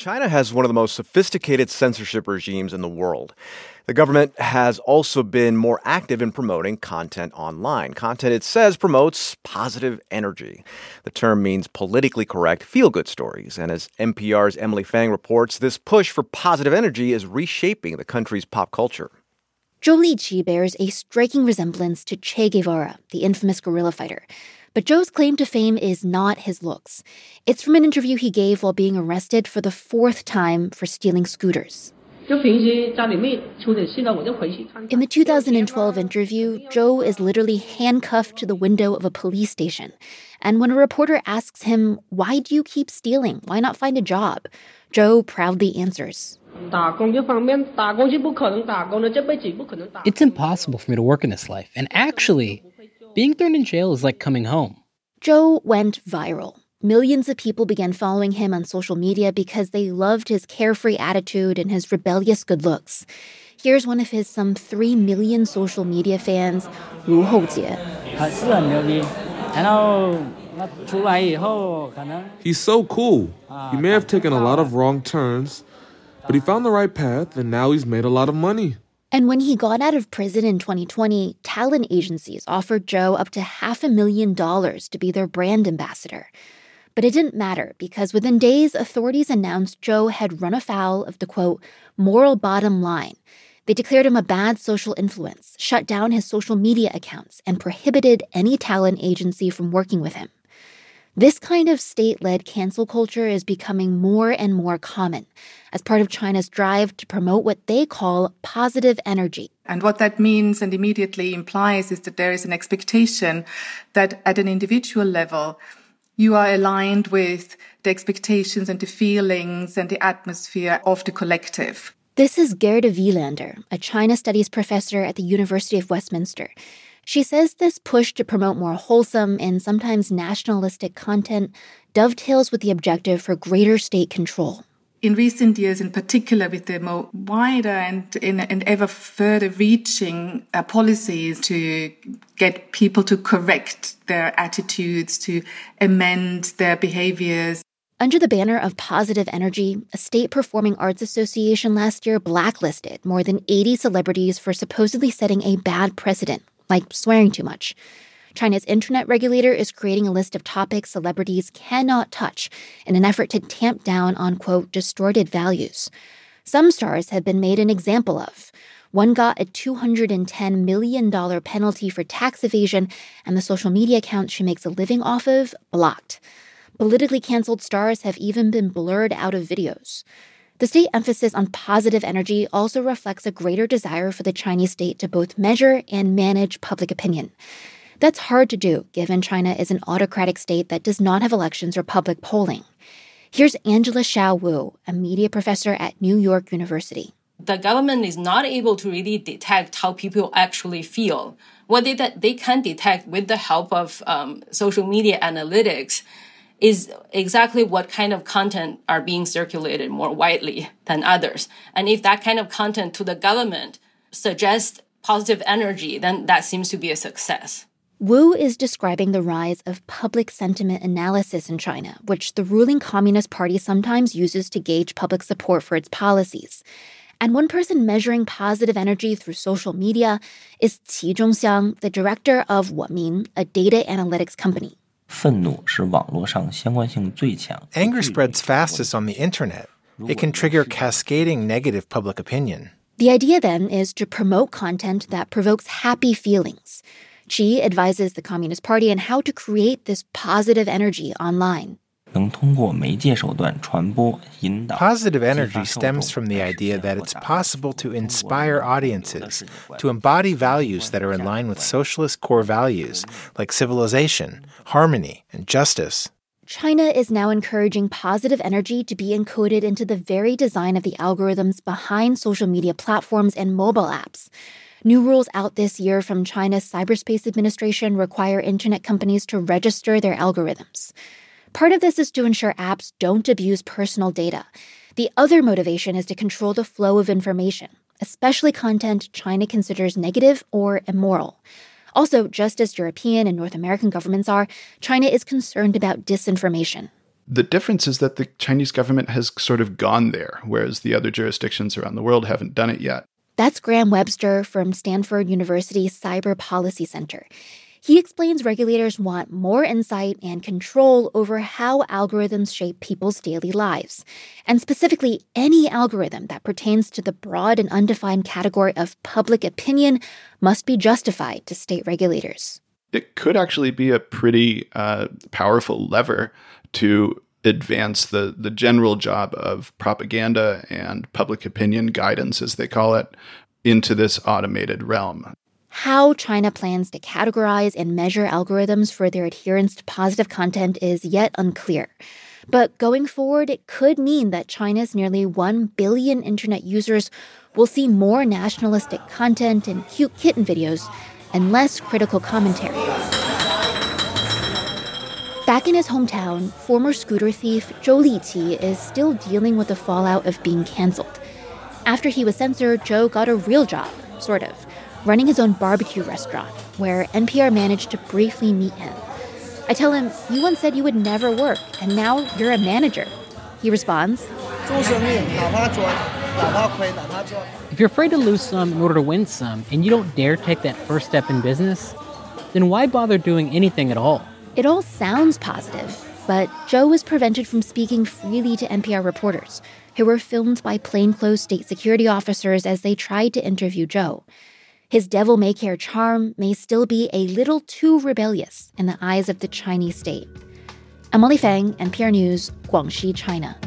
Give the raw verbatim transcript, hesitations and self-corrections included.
China has one of the most sophisticated censorship regimes in the world. The government has also been more active in promoting content online. Content, it says, promotes positive energy. The term means politically correct, feel-good stories. And as N P R's Emily Fang reports, this push for positive energy is reshaping the country's pop culture. Zhou Liqi bears a striking resemblance to Che Guevara, the infamous guerrilla fighter. But Zhou's claim to fame is not his looks. It's from an interview he gave while being arrested for the fourth time for stealing scooters. In the two thousand twelve interview, Zhou is literally handcuffed to the window of a police station. And when a reporter asks him, "Why do you keep stealing? Why not find a job?" Zhou proudly answers, "It's impossible for me to work in this life. And actually, being thrown in jail is like coming home." Zhou went viral. Millions of people began following him on social media because they loved his carefree attitude and his rebellious good looks. Here's one of his some three million social media fans, Ru Houjie. He's so cool. He may have taken a lot of wrong turns, but he found the right path, and now he's made a lot of money. And when he got out of prison in twenty twenty, talent agencies offered Zhou up to half a million dollars to be their brand ambassador. But it didn't matter because within days, authorities announced Zhou had run afoul of the, quote, moral bottom line. They declared him a bad social influence, shut down his social media accounts, and prohibited any talent agency from working with him. This kind of state-led cancel culture is becoming more and more common as part of China's drive to promote what they call positive energy. And what that means and immediately implies is that there is an expectation that at an individual level, you are aligned with the expectations and the feelings and the atmosphere of the collective. This is Gerda Wielander, a China studies professor at the University of Westminster. She says this push to promote more wholesome and sometimes nationalistic content dovetails with the objective for greater state control. In recent years, in particular, with the more wider and, and ever further reaching uh, policies to get people to correct their attitudes, to amend their behaviors. Under the banner of positive energy, a state performing arts association last year blacklisted more than eighty celebrities for supposedly setting a bad precedent, like swearing too much. China's internet regulator is creating a list of topics celebrities cannot touch in an effort to tamp down on, quote, distorted values. Some stars have been made an example of. One got a two hundred ten million dollars penalty for tax evasion, and the social media account she makes a living off of blocked. Politically canceled stars have even been blurred out of videos. The state emphasis on positive energy also reflects a greater desire for the Chinese state to both measure and manage public opinion. That's hard to do, given China is an autocratic state that does not have elections or public polling. Here's Angela Xiao Wu, a media professor at New York University. The government is not able to really detect how people actually feel. What they, that they can detect with the help of um, social media analytics is exactly what kind of content are being circulated more widely than others. And if that kind of content to the government suggests positive energy, then that seems to be a success. Wu is describing the rise of public sentiment analysis in China, which the ruling Communist Party sometimes uses to gauge public support for its policies. And one person measuring positive energy through social media is Qi Zhongxiang, the director of Womin, a data analytics company. Anger spreads fastest on the internet. It can trigger cascading negative public opinion. The idea then is to promote content that provokes happy feelings. Xi advises the Communist Party on how to create this positive energy online. Positive energy stems from the idea that it's possible to inspire audiences to embody values that are in line with socialist core values like civilization, harmony, and justice. China is now encouraging positive energy to be encoded into the very design of the algorithms behind social media platforms and mobile apps. New rules out this year from China's Cyberspace Administration require internet companies to register their algorithms. Part of this is to ensure apps don't abuse personal data. The other motivation is to control the flow of information, especially content China considers negative or immoral. Also, just as European and North American governments are, China is concerned about disinformation. The difference is that the Chinese government has sort of gone there, whereas the other jurisdictions around the world haven't done it yet. That's Graham Webster from Stanford University's Cyber Policy Center. He explains regulators want more insight and control over how algorithms shape people's daily lives, and specifically any algorithm that pertains to the broad and undefined category of public opinion must be justified to state regulators. It could actually be a pretty uh, powerful lever to advance the, the general job of propaganda and public opinion guidance, as they call it, into this automated realm. How China plans to categorize and measure algorithms for their adherence to positive content is yet unclear. But going forward, it could mean that China's nearly one billion internet users will see more nationalistic content and cute kitten videos and less critical commentary. Back in his hometown, former scooter thief Zhou Liqi is still dealing with the fallout of being canceled. After he was censored, Zhou got a real job, sort of, running his own barbecue restaurant, where N P R managed to briefly meet him. I tell him, "You once said you would never work, and now you're a manager." He responds, "If you're afraid to lose some in order to win some, and you don't dare take that first step in business, then why bother doing anything at all?" It all sounds positive, but Zhou was prevented from speaking freely to N P R reporters, who were filmed by plainclothes state security officers as they tried to interview Zhou. His devil-may-care charm may still be a little too rebellious in the eyes of the Chinese state. I'm Molly Fang, N P R News, Guangxi, China.